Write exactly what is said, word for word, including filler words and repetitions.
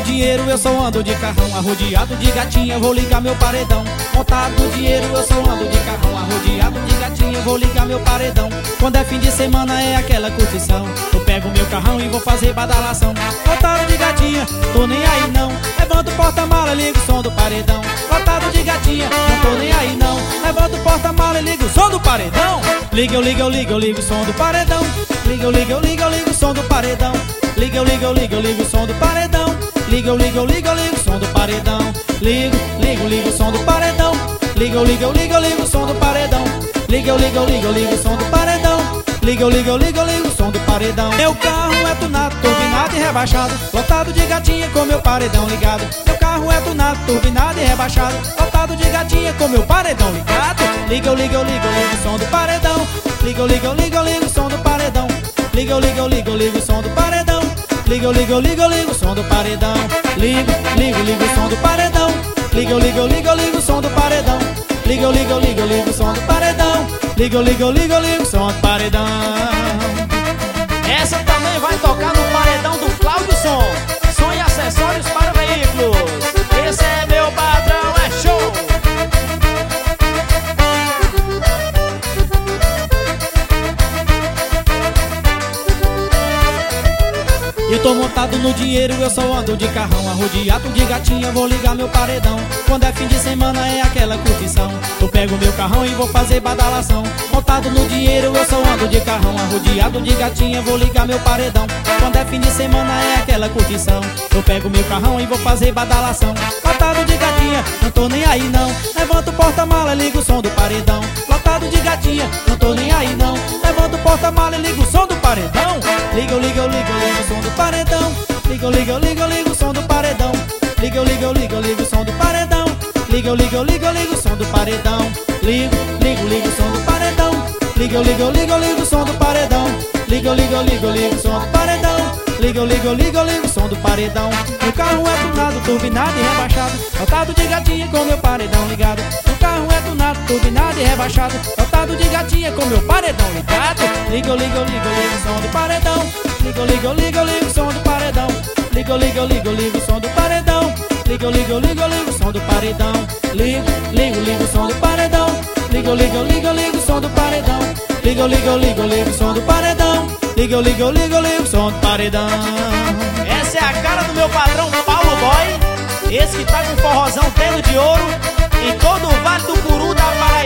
dinheiro, eu só ando de carrão. Arrodeado de gatinha, vou ligar meu paredão. Montado no dinheiro, eu só ando de carrão. Arrodeado de gatinha, vou ligar meu paredão. Quando é fim de semana é aquela curtição. Eu pego meu carrão e vou fazer badalação. Montado de gatinha, tô nem aí não. Levanta o porta-mala, liga o som do paredão. Lotado de gatinha, não tô nem aí não. Levanta o porta-mala e liga o som do paredão. Liga, eu liga, eu liga, eu ligo o som do paredão. Liga, eu liga, eu liga, eu ligo o som do paredão. Liga, eu liga, eu liga, eu ligo o som do paredão. Liga, eu liga, eu liga, eu ligo o som do paredão. Ligo, ligo, ligo o som do paredão. Liga, eu liga, eu liga, eu ligo o som do paredão. Liga, eu liga, eu liga, eu ligo o som do paredão. Liga, eu liga, eu liga, eu ligo o som do paredão. Meu carro é tunado, turbinado e rebaixado. Lotado de gatinha com meu paredão ligado. Meu carro é tunado, turbinado e rebaixado. Lotado de gatinha com meu paredão ligado. Liga, eu liga, eu liga, eu ligo o som do paredão. Liga, eu liga, eu liga, eu ligo o som do paredão. Liga, eu liga, eu liga, eu ligo o som do paredão. Liga, eu liga, eu liga, eu ligo o som do paredão. Ligo, ligo, ligo o som do paredão. Liga, eu liga, eu liga, eu ligo o som do paredão. Liga, eu liga, eu liga, eu ligo o som do paredão. Liga, eu liga, eu liga, eu ligo o som do paredão. Essa também vai tocar no paredão do Cláudio Som. Som e acessórios para veículos. Esse é meu padrão, é show. Eu tô montado no dinheiro, eu só ando de carrão. Arrodeado de gatinha, vou ligar meu paredão. Quando é fim de semana é aquela curtição. Eu pego meu carrão e vou fazer badalação. Montado no dinheiro, eu só ando de carrão. Arrodeado de gatinha, vou ligar meu paredão. Quando é fim de semana é aquela curtição. Eu pego meu carrão e vou fazer badalação. Lotado de gatinha, não tô nem aí não. Levanta o porta-mala, liga o som do paredão. Lotado de gatinha, não tô nem aí não. Levanta o porta-mala e liga o som do paredão. Liga, eu liga, eu liga, eu ligo o som do paredão. Liga, eu liga, eu liga, eu ligo o som do paredão. Liga, eu liga, eu liga, eu ligo o som do paredão. Liga, eu liga, eu liga, eu ligo o som do paredão. Ligo, ligo, ligo o som do paredão. Liga, eu liga, eu liga, eu ligo o som do paredão. Liga, eu liga, eu liga, eu ligo o som do paredão. Liga, eu liga, eu liga, eu ligo o som do paredão. Meu carro é tunado, turbinado e rebaixado. Lotado de gatinha com meu paredão ligado. Meu carro é tunado, turbinado e rebaixado. Lotado de gatinha com meu paredão ligado. Liga, eu liga, eu liga, eu ligo o som do paredão. Liga, eu liga, eu liga, eu ligo o som do paredão. Liga, eu liga, eu liga, eu ligo o som do paredão. Liga, eu liga, eu liga, eu ligo o som do paredão. Ligo, ligo, ligo o som do paredão. Liga, eu liga, eu liga, eu ligo o som do paredão. Liga, eu liga, eu liga, eu ligo o som do paredão. Liga, eu liga, eu liga, eu ligo o som do paredão. Essa é a cara do meu patrão Paulo Boy. Esse que tá com forrozão pelo de ouro em todo o Vale do Curu da Paraíba.